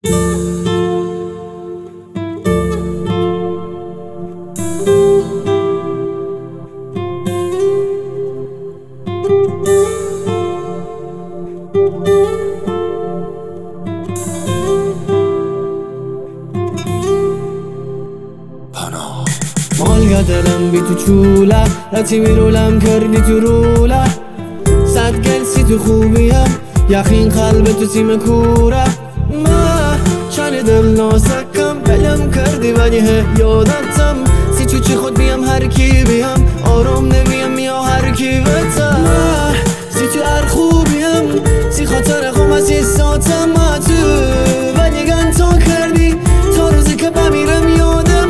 مالگا دلم بی تو چوله رتی میرولم کردی تو روله صد گلسی تو خوبیم یخین قلب تو سیم کوره ما چند دل ناسکم بلم کردی ولی یادتم سی چی خود بیم هر کی بیم آرام نمیم یا هر کی بتم ما سی تو هر خوبیم سی خاطر خوم سی ساتم ما تو ولی گن تا کردی تا روزی که بمیرم یادم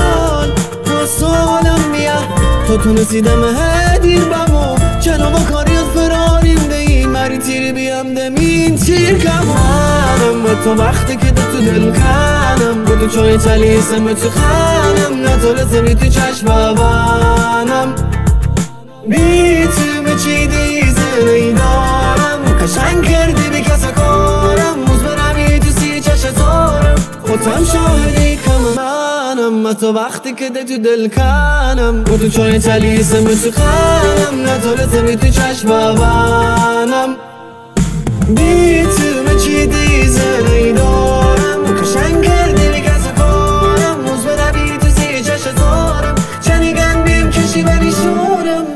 سالم بیا تو تونسیدم دیر بمو جنابا کاری از فراریم دهی مری تیری بیام دمین تیر کمانم و تو وقتی که تو دل کنم بودو چای تلیسم تو خانم نتولسه بی تو چشم ببانم بی تو مچی دیزه نیدارم کشنگ کردی بی کسا کارم موز برمی تو سی چشم دارم خودم شاهدی کم منم و تو وقتی که تو دل کنم بودو چای تلیسم تو خانم نتولسه بی تو چشم ببانم بی تو مچی دیزه نیدارم کشنگ کردی بی کسا کارم موز برمی تو سی چشم دارم چنیگن بیم کشی بری شورم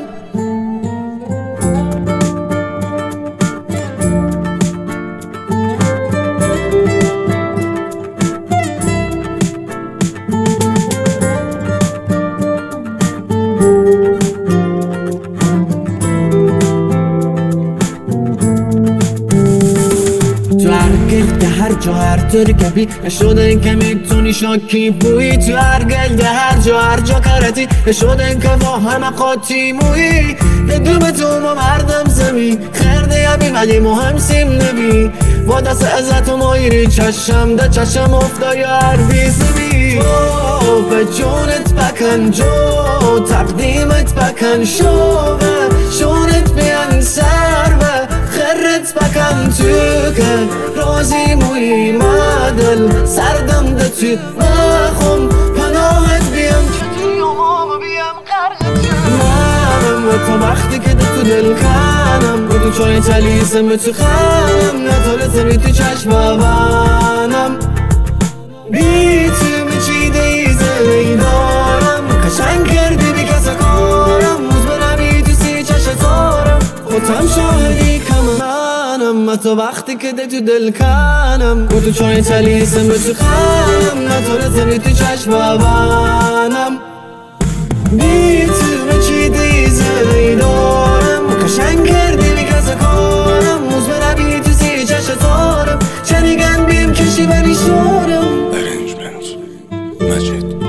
هر جا هر طوری که بی نشده که میتونی شاکی بویی تو هر گلده هر جا کرتی نشده که با همه قاطی مویی بدوم تو ما مردم زمی خرده یبی ولی مهم سیم نبی با دست ازت و مایری چشم ده چشم افته یا هر بیزمی جو به جونت بکن جو تقدیمت بکن شونت بیان سر و خرت بکن تو که رازی موی مدل سردم ده تو مخم پناهت بیم چطوری امام بیم قرقت منم و تا وقتی که تو دل کنم بودو چای تلیسم تو خانم نتولسه بی تو چشم ببانم بی تو مچی دیزه نیدارم کشنگ کردی بی کسا کارم موز برمی تو سی چشم دارم خودم شاهدی کم منم و تو وقتی که تو دل کنم بودو چای تلیسم تو خانم نتولسه بی تو چشم ببانم بی تو مچی دیزه نیدارم کشنگ کردی بی کسا کارم موز برمی تو سی چشم دارم چنیگن بیم کشی بری شورم Arrangement Majid